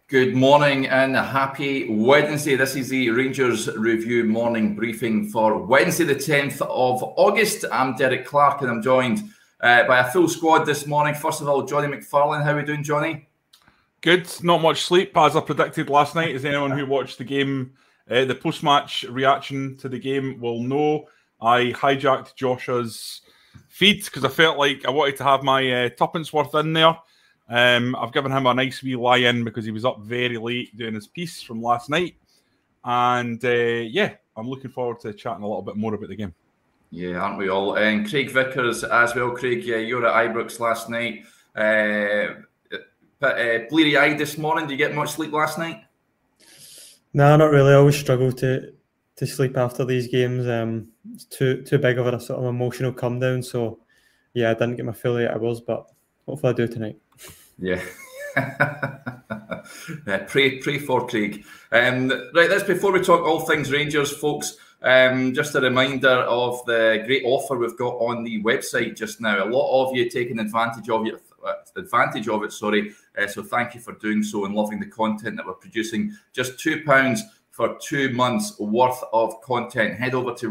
Good morning and happy Wednesday. This is the Rangers Review morning briefing for Wednesday, the 10th of August. I'm Derek Clark and I'm joined by a full squad this morning. First of all, Johnny McFarlane. How are we doing, Johnny? Good. Not much sleep, as I predicted last night. As anyone who watched the game, the post-match reaction to the game will know, I hijacked Josh's feed because I felt like I wanted to have my tuppence worth in there. I've given him a nice wee lie-in because he was up very late doing his piece from last night. And yeah, I'm looking forward to chatting a little bit more about the game. Yeah, aren't we all? And Craig Vickers as well. Craig, you were at Ibrox last night. Bleary-eyed this morning. Did you get much sleep last night? No, not really. I always struggle to sleep after these games. It's too big of a sort of emotional come down. So yeah, I didn't get my full 8 hours, but hopefully I do tonight. Yeah. Pray for Craig. Right, that's before we talk all things Rangers, folks. Just a reminder of the great offer we've got on the website just now. A lot of you taking advantage of it. So thank you for doing so and loving the content that we're producing. Just £2 for 2 months worth of content. Head over to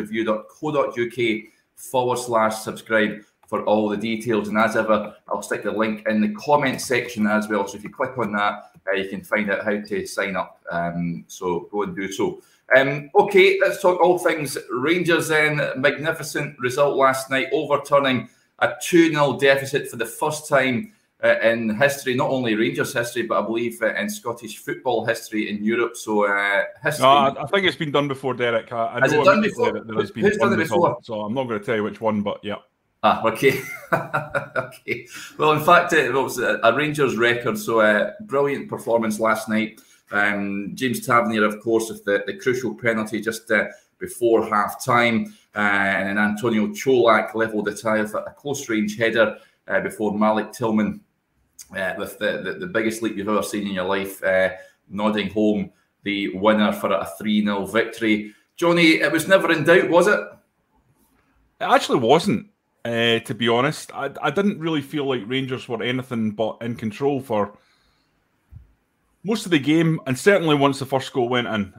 rangersreview.co.uk/subscribe for all the details. And as ever, I'll stick the link in the comment section as well. So if you click on that, you can find out how to sign up. So go and do so. Okay, let's talk all things Rangers then. Magnificent result last night, overturning a 2-0 deficit for the first time in history, not only Rangers history, but I believe in Scottish football history in Europe. So history. I think it's been done before, Derek. I Has know it done before? There has been Who's done it before? So I'm not going to tell you which one, but yeah. Okay. Okay. Well, in fact, it was a Rangers record. So brilliant performance last night. James Tavernier, of course, with the crucial penalty just before half-time. And then Antonio Cholak levelled the tie with a close-range header before Malik Tillman, with the biggest leap you've ever seen in your life, nodding home the winner for a 3-0 victory. Johnny, it was never in doubt, was it? It actually wasn't. To be honest, I didn't really feel like Rangers were anything but in control for most of the game, and certainly once the first goal went in.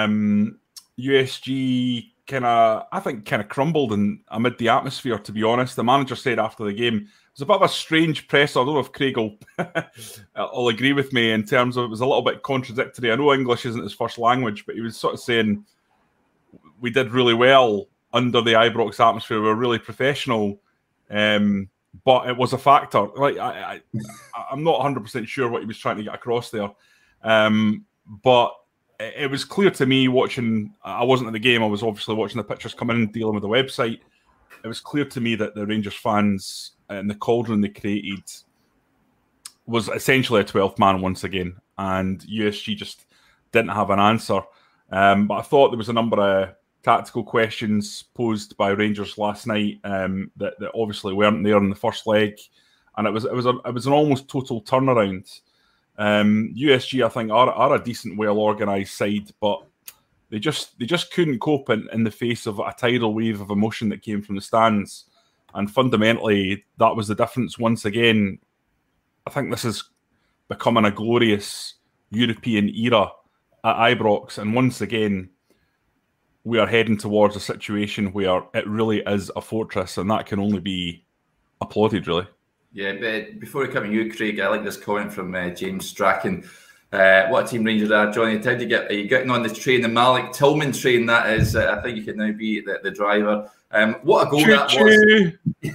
USG kind of crumbled amid the atmosphere, to be honest. The manager said after the game, it was a bit of a strange press. I don't know if Craig will agree with me in terms of it was a little bit contradictory. I know English isn't his first language, but he was sort of saying we did really well under the Ibrox atmosphere. We were really professional, but it was a factor. Like I'm not 100% sure what he was trying to get across there, but it was clear to me watching. I wasn't at the game. I was obviously watching the pictures come in and dealing with the website. It was clear to me that the Rangers fans and the cauldron they created was essentially a 12th man once again, and USG just didn't have an answer. But I thought there was a number of tactical questions posed by Rangers last night that obviously weren't there in the first leg, and it was an almost total turnaround. USG, I think, are a decent, well organised side, but they just couldn't cope in the face of a tidal wave of emotion that came from the stands, and fundamentally that was the difference once again. I think this is becoming a glorious European era at Ibrox, and once again we are heading towards a situation where it really is a fortress, and that can only be applauded, really. Yeah, but before we come to you, Craig, I like this comment from James Strachan. What a team Rangers are, Johnny. How do you get? Are you getting on the train, the Malik Tillman train? That is, I think you can now be the driver. What a goal that was!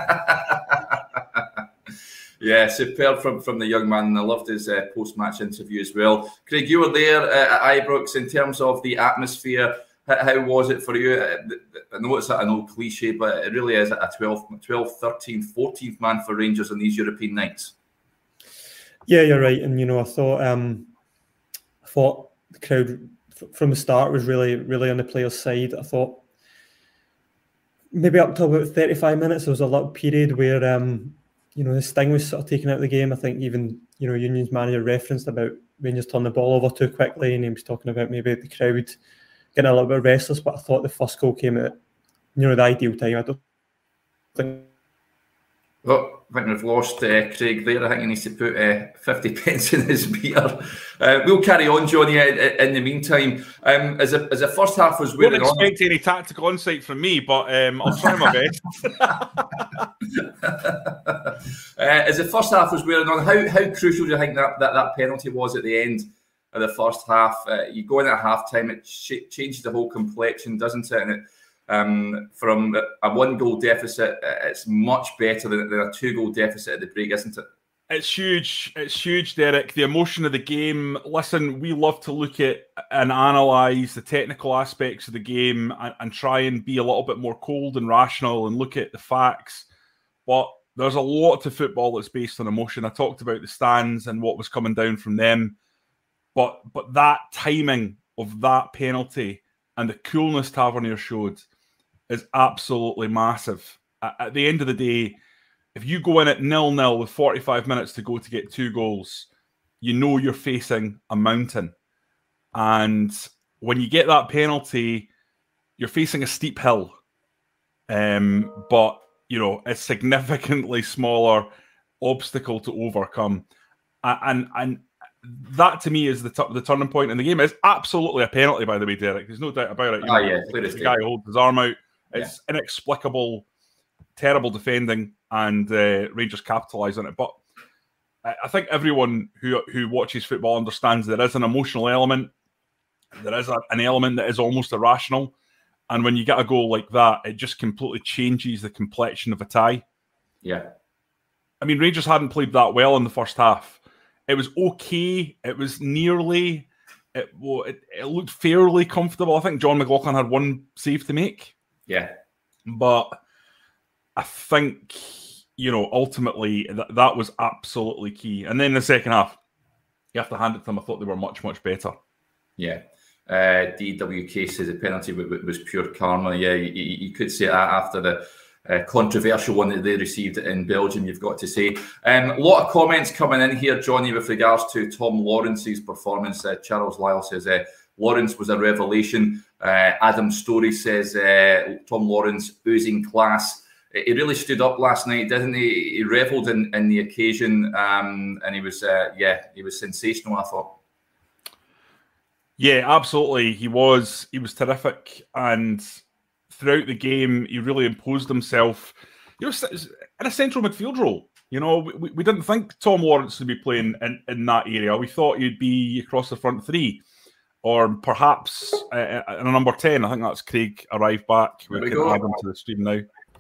Yeah, superb from the young man, and I loved his post-match interview as well. Craig, you were there at Ibrox. In terms of the atmosphere, how was it for you? I know it's an old cliche, but it really is a 12th, 13th, 14th man for Rangers on these European nights. Yeah, you're right. And, I thought the crowd from the start was really, really on the players' side. I thought maybe up to about 35 minutes, there was a little period where, the sting was sort of taken out of the game. I think even, Union's manager referenced about Rangers turning the ball over too quickly, and he was talking about maybe the crowd getting a little bit restless, but I thought the first goal came at, the ideal time. I don't think Well, I think we've lost Craig there. I think he needs to put 50 pence in his meter. We'll carry on, Johnny, in the meantime. As the first half was wearing on... Don't expect any tactical insight from me, but I'll try my best. As the first half was wearing on, how crucial do you think that penalty was at the end of the first half? You go in at half-time, it changes the whole complexion, doesn't it? And it, from a 1-goal deficit, it's much better than a 2-goal deficit at the break, isn't it? It's huge. It's huge, Derek. The emotion of the game. Listen, we love to look at and analyse the technical aspects of the game and try and be a little bit more cold and rational and look at the facts. But there's a lot to football that's based on emotion. I talked about the stands and what was coming down from them. But that timing of that penalty and the coolness Tavernier showed is absolutely massive. At the end of the day, if you go in at 0-0 with 45 minutes to go to get 2 goals, you know you're facing a mountain. And when you get that penalty, you're facing a steep hill. But, you know, a significantly smaller obstacle to overcome. And that, to me, is the turning point in the game. It's absolutely a penalty, by the way, Derek. There's no doubt about it. The guy holds his arm out. It's inexplicable, terrible defending, and Rangers capitalise on it. But I think everyone who watches football understands there is an emotional element. There is an element that is almost irrational. And when you get a goal like that, it just completely changes the complexion of a tie. Yeah. I mean, Rangers hadn't played that well in the first half. It was okay. It was nearly... It looked fairly comfortable. I think John McLaughlin had one save to make. Yeah. But I think, you know, ultimately that was absolutely key. And then in the second half, you have to hand it to them. I thought they were much, much better. Yeah. DWK says the penalty was pure karma. Yeah, you could say that after the controversial one that they received in Belgium, you've got to say. A lot of comments coming in here, Johnny, with regards to Tom Lawrence's performance. Charles Lyle says Lawrence was a revelation. Adam Story says Tom Lawrence oozing class. He really stood up last night, didn't he? He revelled in the occasion, and he was sensational, I thought. Yeah, absolutely. He was terrific, and throughout the game, he really imposed himself. You know, in a central midfield role. You know, we didn't think Tom Lawrence would be playing in that area. We thought he'd be across the front three, or perhaps in a number 10. I think that's Craig arrived back. We can add him to the stream now.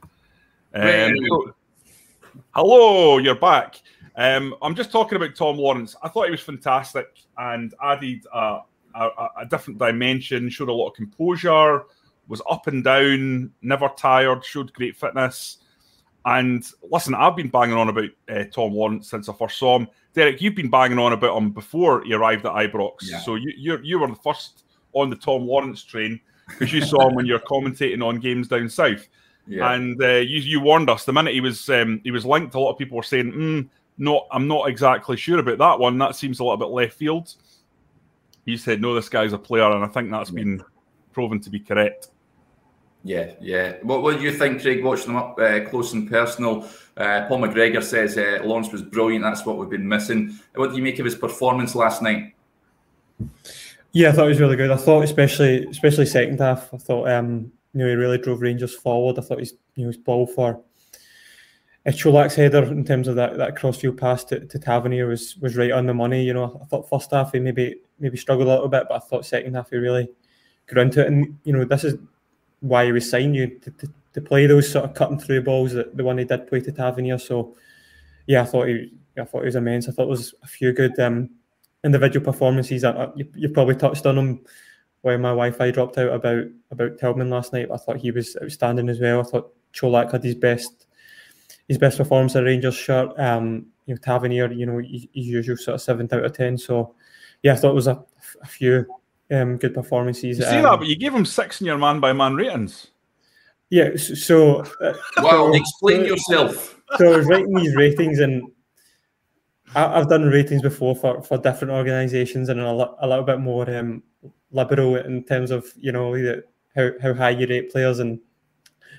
Hello, you're back. I'm just talking about Tom Lawrence. I thought he was fantastic and added a different dimension, showed a lot of composure, was up and down, never tired, showed great fitness. And listen, I've been banging on about Tom Lawrence since I first saw him. Derek, you've been banging on about him before he arrived at Ibrox. Yeah. So you were the first on the Tom Lawrence train because you saw him when you're commentating on games down south. Yeah. And you warned us the minute he was linked. A lot of people were saying, I'm not exactly sure about that one. That seems a little bit left field. You said, no, this guy's a player, and I think that's been proven to be correct. Yeah. What do you think, Craig, watching them up close and personal? Paul McGregor says Lawrence was brilliant. That's what we've been missing. What do you make of his performance last night? Yeah, I thought it was really good. I thought especially second half, I thought he really drove Rangers forward. I thought his ball for Cholak's header in terms of that crossfield pass to Tavernier was right on the money. You know, I thought first half he maybe struggled a little bit, but I thought second half he really got into it. And you know, this is why he was signed, to play those sort of cutting through balls, the one he did play to Tavernier. So yeah, I thought he was immense. I thought there was a few good individual performances. You probably touched on them while my Wi-Fi dropped out about Tillman last night. I thought he was outstanding as well. I thought Cholak had his best performance in a Rangers shirt. Tavernier, his usual sort of 7 out of 10. So yeah, I thought it was a few good performances. You say that, but you gave him 6 in your man-by-man ratings. Yeah, so... Well, explain yourself. So I was writing these ratings, and I've done ratings before for different organisations, and a little bit more liberal in terms of, how high you rate players. And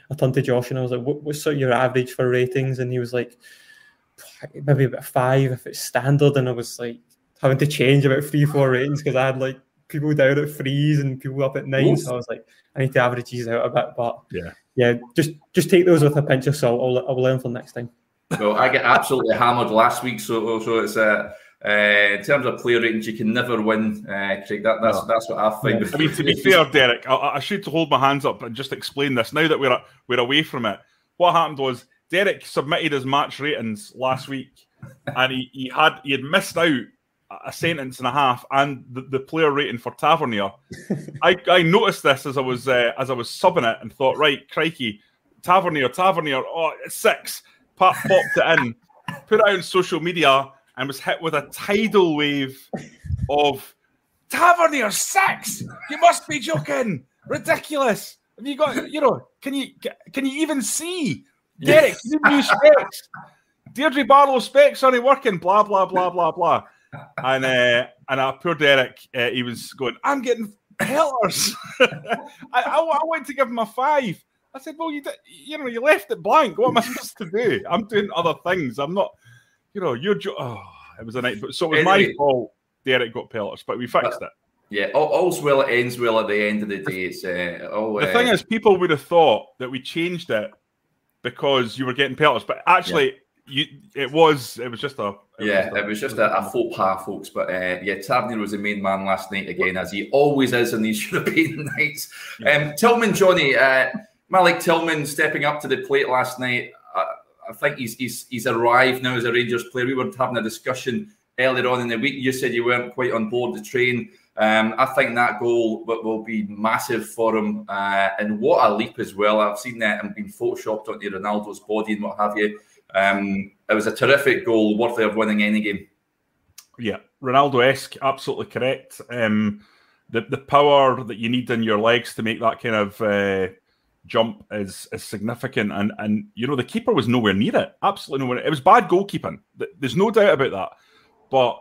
I turned to Josh and I was like, what's sort of your average for ratings? And he was like, maybe about 5 if it's standard. And I was like having to change about 3-4 ratings because I had like people down at 3s and people up at 9. So I was like, I need to average these out a bit. But yeah, just take those with a pinch of salt. I'll learn for next time. Well, I get absolutely hammered last week, so it's in terms of player ratings, you can never win, Craig. That's what I find. I mean, to be fair, Derek, I should hold my hands up and just explain this. Now that we're away from it, what happened was Derek submitted his match ratings last week, and he had missed out a sentence and a half and the player rating for Tavernier. I noticed this as I was subbing it and thought, right, crikey, Tavernier, oh, it's 6. Popped it in, put it out on social media, and was hit with a tidal wave of Tavernier 6. You must be joking! Ridiculous! Have you got? Can you even see? Derek, you need new specs. Deirdre Barlow specs aren't working. Blah blah blah blah blah. And poor Derek, he was going, I'm getting pelters. I wanted to give him a 5. I said, well, you left it blank. What am I supposed to do? I'm doing other things. I'm not, it was a night. So it was my fault. Derek got pelters, but we fixed it. Yeah, all's well that ends well at the end of the day. It's the thing is, people would have thought that we changed it because you were getting pelters, but actually, it was just a faux pas, folks. But Tavernier was the main man last night again, as he always is on these European nights. Tillman, Johnny. Malik Tillman stepping up to the plate last night. I think he's arrived now as a Rangers player. We were having a discussion earlier on in the week. You said you weren't quite on board the train. I think that goal will be massive for him. And what a leap as well. I've seen that and been photoshopped onto Ronaldo's body and what have you. It was a terrific goal, worthy of winning any game. Yeah, Ronaldo-esque, absolutely correct. The power that you need in your legs to make that kind of jump is significant, and the keeper was nowhere near it. Absolutely nowhere. It was bad goalkeeping. There's no doubt about that. But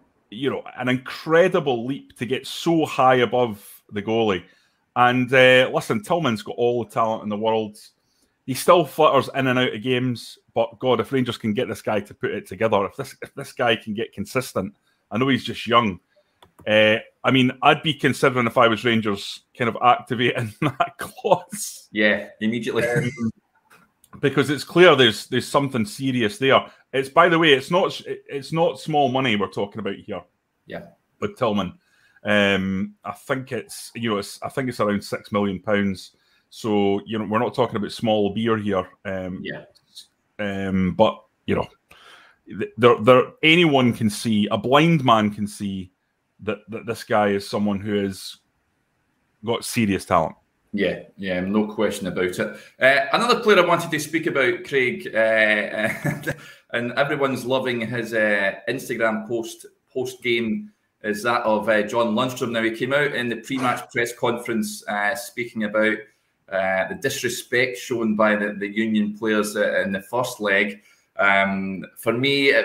an incredible leap to get so high above the goalie. And listen, Tillman's got all the talent in the world. He still flutters in and out of games, but God, if Rangers can get this guy to put it together, if this guy can get consistent, I know he's just young. I'd be considering, if I was Rangers, kind of activating that clause. Yeah, immediately. Because it's clear there's something serious there. It's, by the way, it's not small money we're talking about here. Yeah, with Tillman, I think it's around £6 million. So we're not talking about small beer here. But there anyone can see, a blind man can see that this guy is someone who has got serious talent. Yeah, no question about it. Another player I wanted to speak about, Craig, and everyone's loving his Instagram post-game, is that of John Lundstrom. Now, he came out in the pre-match press conference speaking about the disrespect shown by the Union players in the first leg. For me,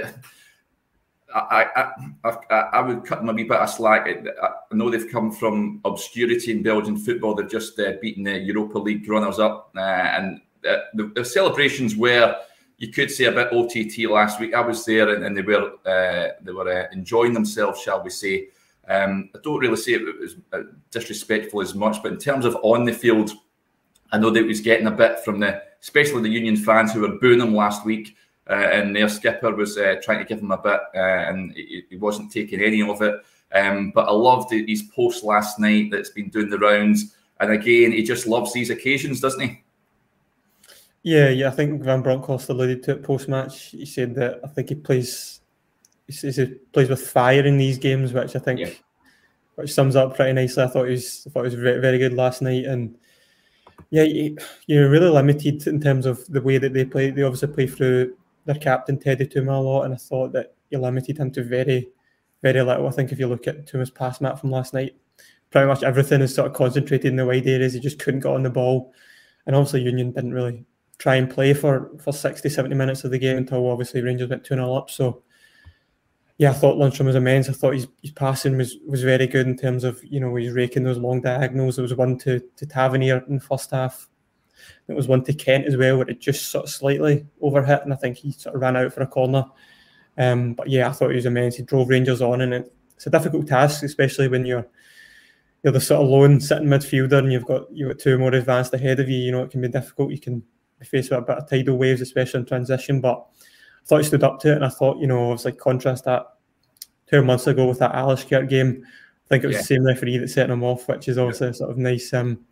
I would cut them a wee bit of slack. I know they've come from obscurity in Belgian football. They've just beaten the Europa League runners-up, and the celebrations were, you could say, a bit OTT last week. I was there, and they were enjoying themselves, shall we say. I don't really say it was disrespectful as much, but in terms of on the field, I know that he was getting a bit from especially the Union fans who were booing him last week. And their skipper was trying to give him a bit, and he wasn't taking any of it. But I loved his post last night that's been doing the rounds. And again, he just loves these occasions, doesn't he? Yeah. I think Van Bronckhorst alluded to it post-match. He said that I think he plays with fire in these games, which I think which sums up pretty nicely. I thought he was very, very good last night. And yeah, you're really limited in terms of the way that they play. They obviously play through their captain, Teddy Tuma, a lot, and I thought that you limited him to very, very little. I think if you look at Tuma's pass map from last night, pretty much everything is sort of concentrated in the wide areas. He just couldn't get on the ball. And obviously Union didn't really try and play for 60, 70 minutes of the game until obviously Rangers went 2-0 up. So, yeah, I thought Lundstrom was immense. I thought his passing was very good in terms of, he's raking those long diagonals. There was one to Tavernier in the first half. It was one to Kent as well, where it just sort of slightly overhit, and I think he sort of ran out for a corner. But yeah, I thought he was immense. He drove Rangers on, and it's a difficult task, especially when you're the sort of lone sitting midfielder and you've got two more advanced ahead of you. You know, it can be difficult. You can be faced with a bit of tidal waves, especially in transition. But I thought he stood up to it, and I thought, obviously contrast that 2 months ago with that Alashkert game. I think it was the same referee that set him off, which is obviously sort of nice.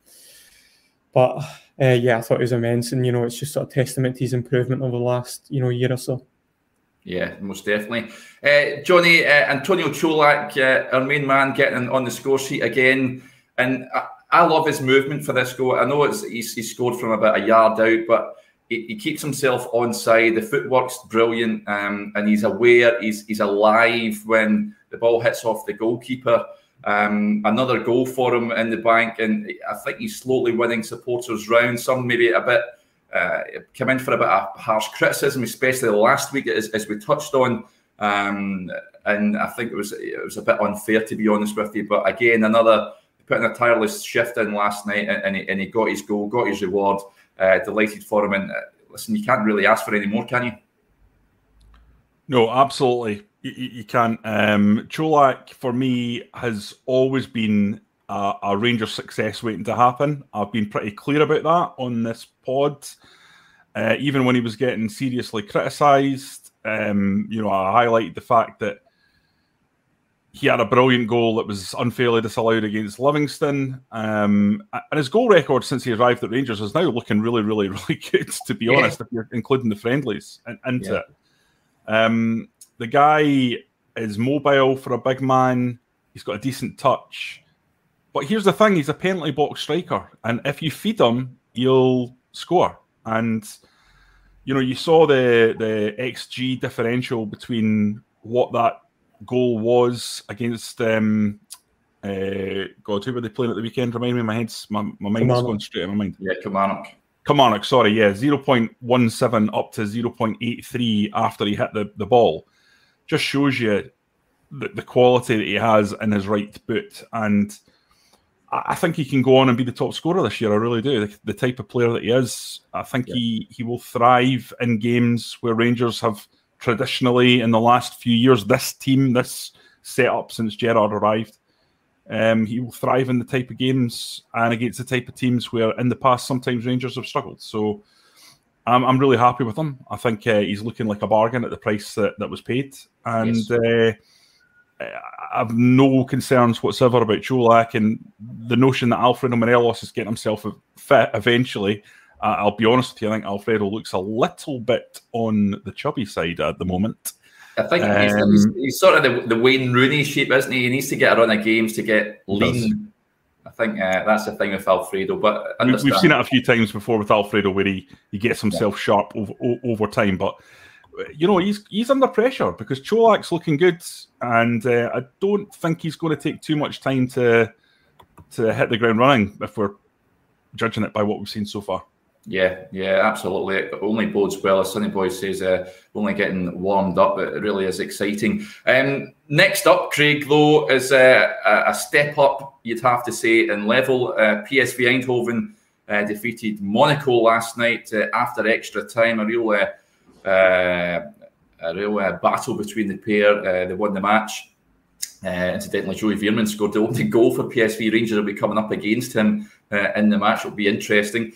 But I thought it was immense, and it's just sort of testament to his improvement over the last year or so. Yeah, most definitely. Johnny, Antonio Čolak, our main man, getting on the score sheet again, and I love his movement for this goal. I know he's scored from about a yard out, but he keeps himself onside. The footwork's brilliant, and he's aware. He's alive when the ball hits off the goalkeeper. Another goal for him in the bank, and I think he's slowly winning supporters round. Some maybe a bit come in for a bit of harsh criticism, especially last week, as we touched on. And I think it was a bit unfair, to be honest with you. But again, putting a tireless shift in last night, and he got his goal, got his reward. Delighted for him, and listen, you can't really ask for any more, can you? No, absolutely, you can't. Čolak, for me, has always been a Rangers success waiting to happen. I've been pretty clear about that on this pod. Even when he was getting seriously criticised, I highlighted the fact that he had a brilliant goal that was unfairly disallowed against Livingston. And his goal record since he arrived at Rangers is now looking really, really, really good, to be honest, if you're including the friendlies into it. The guy is mobile for a big man. He's got a decent touch. But here's the thing, he's a penalty box striker. And if you feed him, he'll score. And, you saw the XG differential between what that goal was against who were they playing at the weekend? Remind me, my mind's going straight in my mind. Yeah, Kilmarnock, sorry, 0.17 up to 0.83 after he hit the ball. Just shows you the quality that he has in his right boot. And I think he can go on and be the top scorer this year. I really do. The type of player that he is, I think he will thrive in games where Rangers have traditionally, in the last few years, this setup since Gerrard arrived, he will thrive in the type of games and against the type of teams where in the past sometimes Rangers have struggled. So I'm really happy with him. I think he's looking like a bargain at the price that was paid. And I have no concerns whatsoever about Čolak, and the notion that Alfredo Morelos is getting himself fit eventually. I'll be honest with you, I think Alfredo looks a little bit on the chubby side at the moment. I think he's sort of the Wayne Rooney shape, isn't he? He needs to get a run of games to get lean. I think that's the thing with Alfredo. But we've seen it a few times before with Alfredo, where he gets himself sharp over time. But he's under pressure because Čolak's looking good, and I don't think he's going to take too much time to hit the ground running if we're judging it by what we've seen so far. Yeah, absolutely. It only bodes well, as Sonny Boy says, only getting warmed up. It really is exciting. Next up, Craig, though, is a step up, you'd have to say, in level. PSV Eindhoven defeated Monaco last night after extra time. A real battle between the pair. They won the match. Incidentally, Joey Veerman scored the only goal for PSV. Rangers will be coming up against him in the match. It'll be interesting.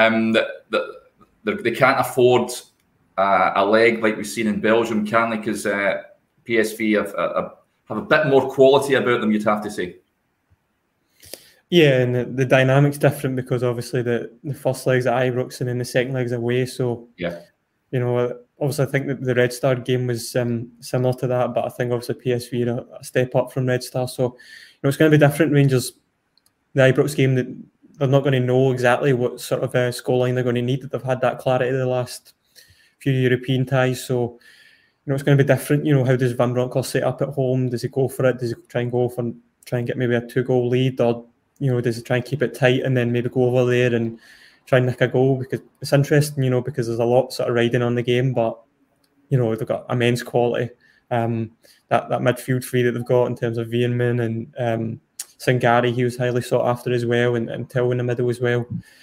They can't afford a leg like we've seen in Belgium, can they? Because PSV have a bit more quality about them, you'd have to say. Yeah, and the dynamic's different because obviously the first leg's at Ibrox and then the second leg's away. So obviously I think that the Red Star game was similar to that, but I think obviously PSV are a step up from Red Star. So it's going to be different. Rangers, the Ibrox game, that they're not going to know exactly what sort of scoreline they're going to need. That they've had that clarity the last few European ties. So it's going to be different. How does Van Bronckhorst set up at home? Does he go for it? Does he try and get maybe a 2-goal lead, or does he try and keep it tight and then maybe go over there and try and nick a goal? Because it's interesting, because there's a lot sort of riding on the game, but they've got immense quality. That midfield three that they've got in terms of Veerman and Sangari, he was highly sought after as well, and Till in the middle as well. And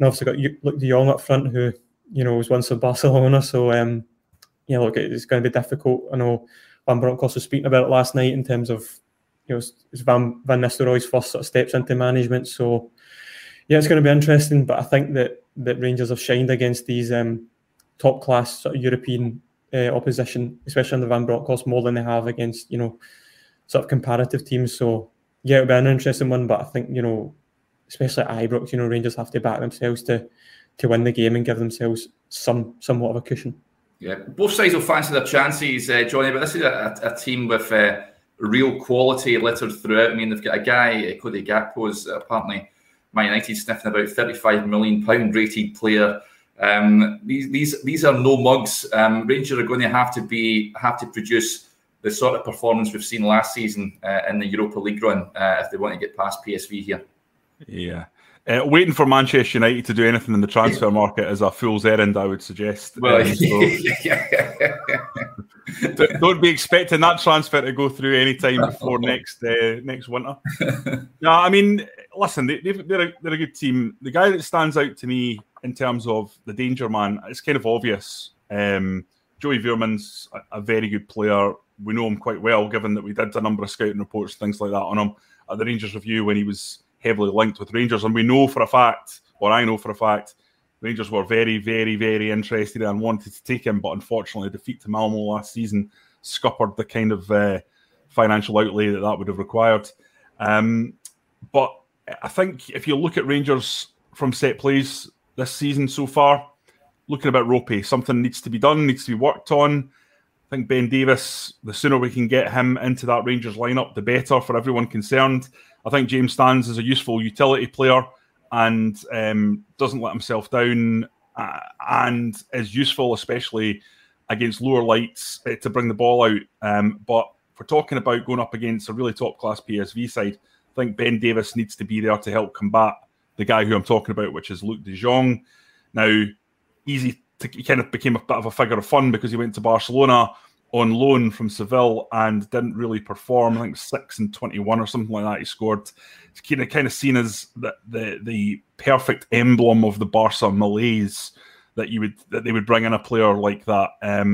and obviously got Luke de Jong up front, who was once of Barcelona. So look, it's going to be difficult. I know Van Bronckhorst was speaking about it last night in terms of it's Van Nistelrooy's first sort of steps into management. So yeah, it's going to be interesting. But I think that Rangers have shined against these top class sort of European opposition, especially under Van Bronckhorst, more than they have against sort of comparative teams. So yeah, it'll be an interesting one. But I think especially at Ibrox, Rangers have to back themselves to win the game and give themselves somewhat of a cushion. Yeah, both sides will fancy their chances, Johnny, but this is a team with real quality littered throughout. I mean, they've got a guy, Cody Gakpo, is apparently Man United sniffing about £35 million rated player. These are no mugs. Rangers are going to have to produce the sort of performance we've seen last season in the Europa League run if they want to get past PSV here. Yeah. Waiting for Manchester United to do anything in the transfer market is a fool's errand, I would suggest. Well, don't be expecting that transfer to go through any time before next winter. No, I mean, listen, they're a good team. The guy that stands out to me in terms of the danger man, it's kind of obvious. Joey Veerman's a very good player. We know him quite well, given that we did a number of scouting reports, things like that on him at the Rangers Review when he was heavily linked with Rangers. And we know for a fact, or I know for a fact, Rangers were very, very, very interested and wanted to take him, but unfortunately, defeat to Malmo last season scuppered the kind of financial outlay that would have required. But I think if you look at Rangers from set plays this season so far, looking a bit ropey. Something needs to be done, needs to be worked on. I think Ben Davis, the sooner we can get him into that Rangers lineup, the better for everyone concerned. I think James Stans is a useful utility player and doesn't let himself down and is useful, especially against lower lights, to bring the ball out. But if we're talking about going up against a really top-class PSV side, I think Ben Davis needs to be there to help combat the guy who I'm talking about, which is Luke de Jong. Now, he kind of became a bit of a figure of fun because he went to Barcelona on loan from Seville and didn't really perform. I think 6 and 21 or something like that he scored. It's kind of seen as the perfect emblem of the Barca malaise that they would bring in a player like that.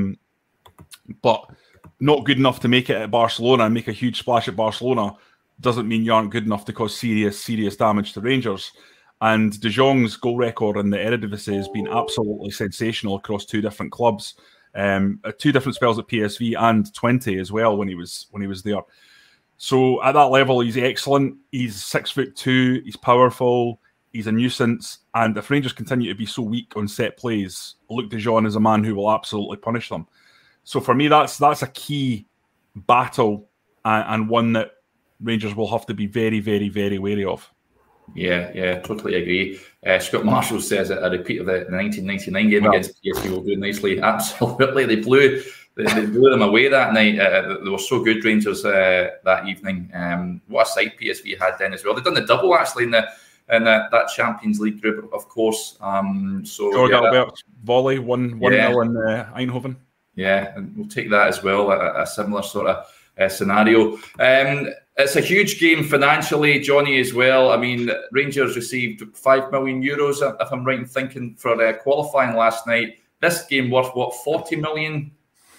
But not good enough to make it at Barcelona and make a huge splash at Barcelona doesn't mean you aren't good enough to cause serious damage to Rangers. And De Jong's goal record in the Eredivisie has been absolutely sensational across 2 different clubs. 2 different spells at PSV and 20 as well when he was there. So at that level, he's excellent. He's 6'2", he's powerful, he's a nuisance. And if Rangers continue to be so weak on set plays, Luke de Jong is a man who will absolutely punish them. So for me, that's a key battle and one that Rangers will have to be very, very, very wary of. Yeah, totally agree. Scott Marshall says a repeat of the 1999 game against PSV will do nicely. Absolutely, they blew them away that night. They were so good, Rangers, that evening. What a sight PSV had then as well. They've done the double actually in that Champions League group, of course. Jorg Albert's volley 1-0 in Eindhoven. Yeah, and we'll take that as well. A similar sort of scenario. It's a huge game financially, Johnny, as well. I mean, Rangers received €5 million, if I'm right in thinking, for qualifying last night. This game worth, £40 million?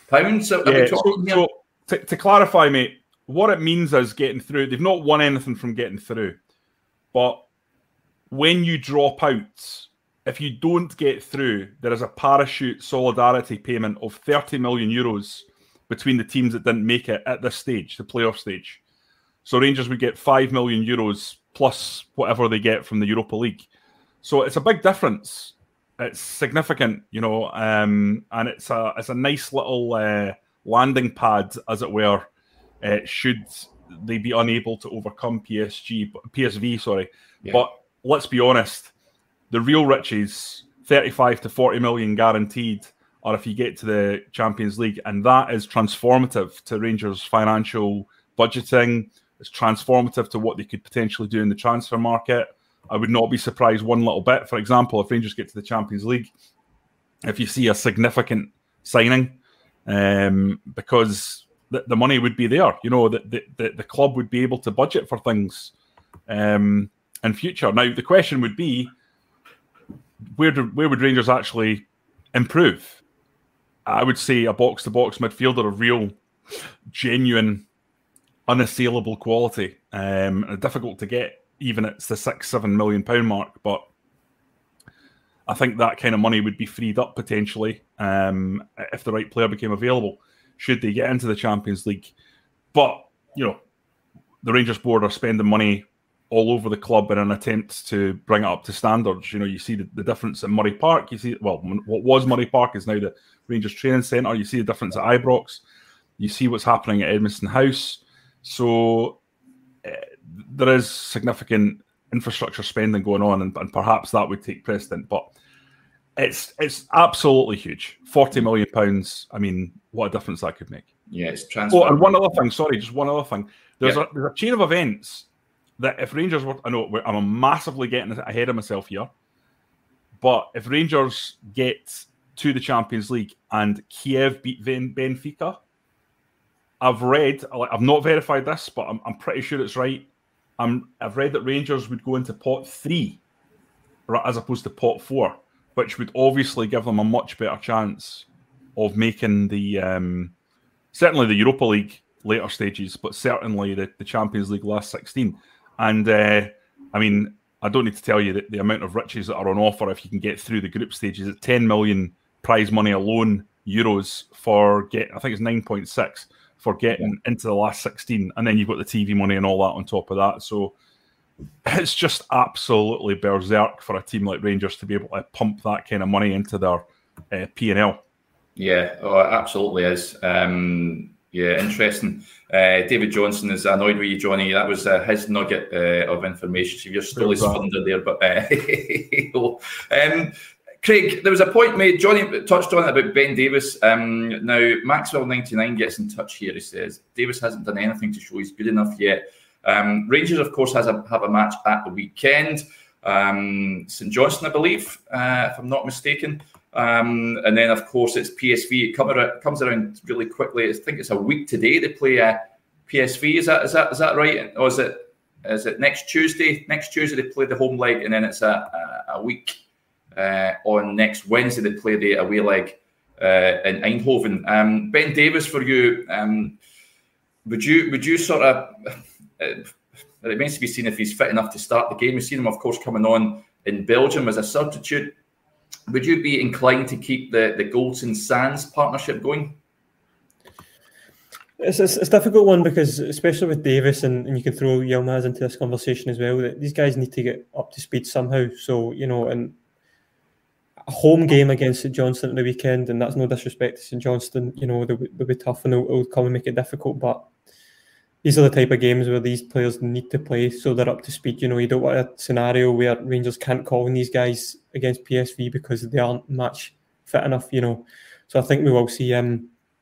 So to clarify, mate, what it means is getting through. They've not won anything from getting through. But when you drop out, if you don't get through, there is a parachute solidarity payment of €30 million between the teams that didn't make it at this stage, the playoff stage. So Rangers would get €5 million plus whatever they get from the Europa League. So it's a big difference. It's significant, and it's a nice little landing pad, as it were, should they be unable to overcome PSV. Yeah. But let's be honest, the real riches, 35 to 40 million guaranteed, are if you get to the Champions League, and that is transformative to Rangers' financial budgeting. It's transformative to what they could potentially do in the transfer market. I would not be surprised one little bit, for example, if Rangers get to the Champions League, if you see a significant signing, because the money would be there. The club would be able to budget for things in future. Now, the question would be, where would Rangers actually improve? I would say a box-to-box midfielder of real, genuine, unassailable quality. Difficult to get, even at the £6-7 million mark, but I think that kind of money would be freed up potentially if the right player became available, should they get into the Champions League. But, the Rangers board are spending money all over the club in an attempt to bring it up to standards. You see the difference in Murray Park. You see, what was Murray Park is now the Rangers Training Centre. You see the difference at Ibrox. You see what's happening at Edmiston House. So there is significant infrastructure spending going on, and perhaps that would take precedent. But it's absolutely huge. £40 million. I mean, what a difference that could make. Yeah, it's transfer. Oh, and one other thing. Sorry, just one other thing. There's a chain of events that if Rangers were, I know I'm massively getting ahead of myself here, but if Rangers get to the Champions League and Kiev beat Benfica, I've read, I've not verified this, but I'm pretty sure it's right. I've read that Rangers would go into pot 3 as opposed to pot 4, which would obviously give them a much better chance of making the certainly the Europa League later stages, but certainly the Champions League last 16. And I mean, I don't need to tell you that the amount of riches that are on offer if you can get through the group stages at 10 million prize money alone, euros, for I think it's 9.6 for getting into the last 16. And then you've got the TV money and all that on top of that. So it's just absolutely berserk for a team like Rangers to be able to pump that kind of money into their P&L. Yeah, it absolutely is. Yeah, interesting. David Johnson is annoyed with you, Johnny. That was his nugget of information. So you're still his funder there, but Craig, there was a point made. Johnny touched on it about Ben Davis. Now Maxwell99 gets in touch here. He says Davis hasn't done anything to show he's good enough yet. Rangers, of course, have a match at the weekend. St Johnstone, I believe, if I'm not mistaken. And then, of course, it's PSV. It comes around really quickly. I think it's a week today they play PSV. Is that right? Or is it next Tuesday? Next Tuesday they play the home leg, and then it's a week on next Wednesday they play the away leg in Eindhoven. Ben Davis, for you, would you sort of? It remains to be seen if he's fit enough to start the game. We've seen him, of course, coming on in Belgium as a substitute. Would you be inclined to keep the Goldson Sands partnership going? It's a difficult one because, especially with Davis, and you can throw Yilmaz into this conversation as well, that these guys need to get up to speed somehow. So, in a home game against St Johnstone at the weekend, and that's no disrespect to St Johnstone, they'll be tough and they'll come and make it difficult. But these are the type of games where these players need to play so they're up to speed. You don't want a scenario where Rangers can't call on these guys against PSV because they aren't match fit enough, So I think we will see a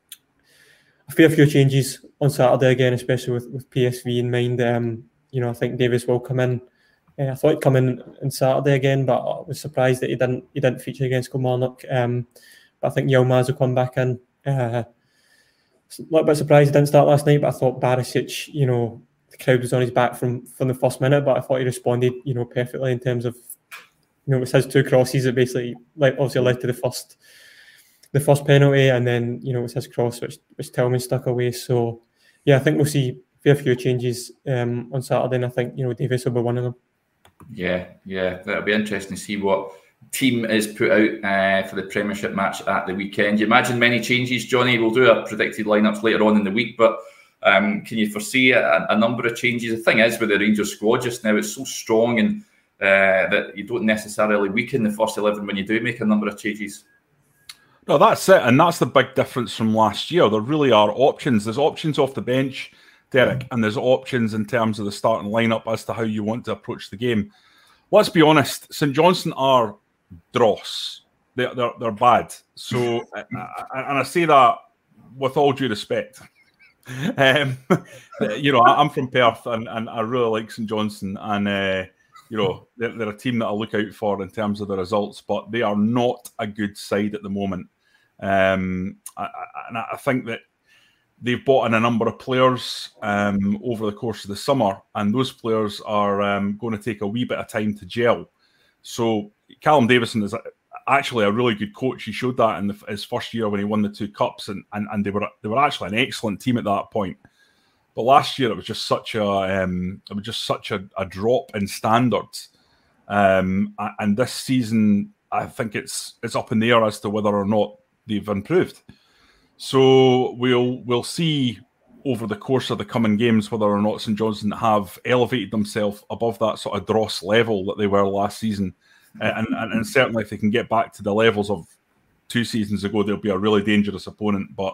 fair few changes on Saturday again, especially with PSV in mind. I think Davis will come in. I thought he'd come in on Saturday again, but I was surprised that he didn't feature against Kilmarnock. But I think Yilmaz will come back in. A little bit surprised he didn't start last night, but I thought Barisic, the crowd was on his back from the first minute, but I thought he responded, perfectly in terms of, it was his 2 crosses that basically obviously led to the first penalty, and then, it was his cross which Tillman stuck away. So, yeah, I think we'll see a fair few changes on Saturday, and I think, Davis will be one of them. Yeah, that'll be interesting to see what team is put out for the Premiership match at the weekend. You imagine many changes, Johnny? We'll do a predicted lineups later on in the week, but can you foresee a number of changes? The thing is, with the Rangers squad just now, it's so strong and that you don't necessarily weaken the first 11 when you do make a number of changes. No, that's it, and that's the big difference from last year. There really are options. There's options off the bench, Derek, and there's options in terms of the starting lineup as to how you want to approach the game. Let's be honest, St Johnstone are dross. They're bad. So, and I say that with all due respect. I'm from Perth, and I really like St Johnstone, and they're a team that I look out for in terms of the results, but they are not a good side at the moment. And I think that they've bought in a number of players over the course of the summer, and those players are going to take a wee bit of time to gel. So Callum Davison is actually a really good coach. He showed that in his first year when he won the 2 cups, and they were actually an excellent team at that point. But last year it was just such a drop in standards, and this season I think it's up in the air as to whether or not they've improved. So we'll see over the course of the coming games whether or not St Johnstone have elevated themselves above that sort of dross level that they were last season. And certainly if they can get back to the levels of 2 seasons ago, they'll be a really dangerous opponent. But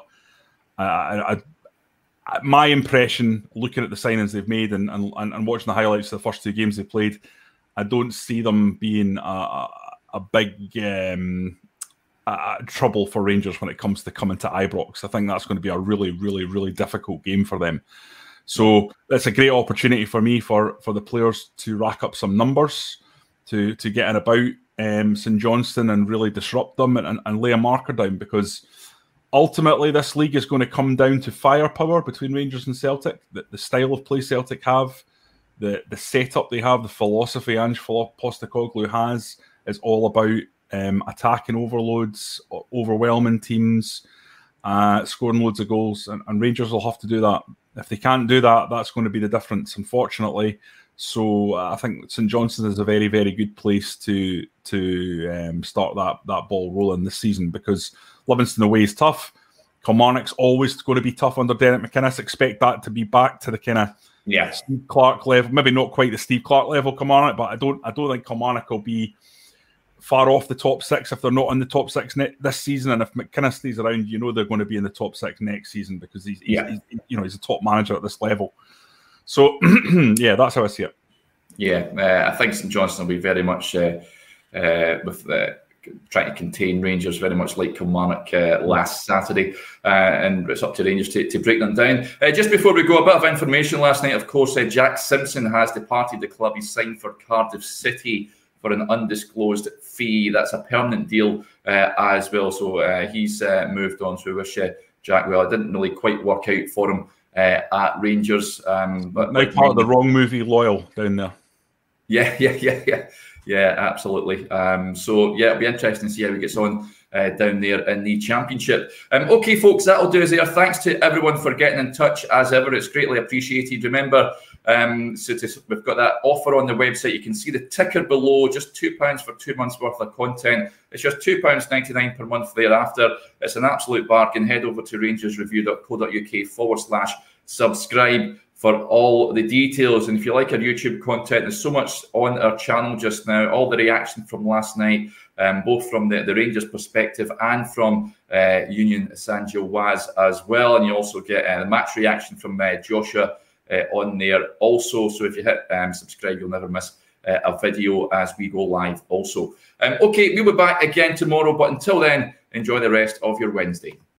my impression, looking at the signings they've made and watching the highlights of the first 2 games they played, I don't see them being a big trouble for Rangers when it comes to coming to Ibrox. I think that's going to be a really, really, really difficult game for them. So it's a great opportunity for me for the players to rack up some numbers, to get in about St Johnstone and really disrupt them and lay a marker down, because ultimately this league is going to come down to firepower between Rangers and Celtic, the style of play Celtic have, the setup they have, the philosophy Ange Postecoglou has is all about attacking overloads, overwhelming teams, scoring loads of goals, and Rangers will have to do that. If they can't do that, that's going to be the difference, unfortunately. So I think St Johnstone is a very, very good place to start that ball rolling this season, because Livingston away is tough. Kilmarnock's always going to be tough under Derek McInnes. Expect that to be back to the kind of Steve Clarke level, maybe not quite the Steve Clarke level Kilmarnock, but I don't think Kilmarnock will be far off the top 6 if they're not in the top 6 this season. And if McInnes stays around, they're going to be in the top 6 next season, because he's a top manager at this level. So, yeah, that's how I see it. Yeah, I think St Johnstone will be very much with trying to contain Rangers, very much like Kilmarnock last Saturday. And it's up to Rangers to break them down. Just before we go, a bit of information last night. Of course, Jack Simpson has departed the club. He's signed for Cardiff City for an undisclosed fee. That's a permanent deal as well. So he's moved on. So we wish Jack well. It didn't really quite work out for him at Rangers. But now part of the wrong movie, Loyal, down there. Yeah, absolutely. So yeah, it'll be interesting to see how he gets on down there in the Championship. Okay, folks, that'll do us there. Thanks to everyone for getting in touch. As ever, it's greatly appreciated. Remember, we've got that offer on the website. You can see the ticker below, just £2 for 2 months worth of content. It's just £2.99 per month thereafter. It's an absolute bargain. Head over to rangersreview.co.uk/subscribe for all the details. And if you like our YouTube content, there's so much on our channel just now. All the reaction from last night, both from the Rangers perspective and from Union Saint-Gilloise as well. And you also get the match reaction from Joshua on there also. So if you hit subscribe, you'll never miss a video as we go live also. Okay, we'll be back again tomorrow. But until then, enjoy the rest of your Wednesday.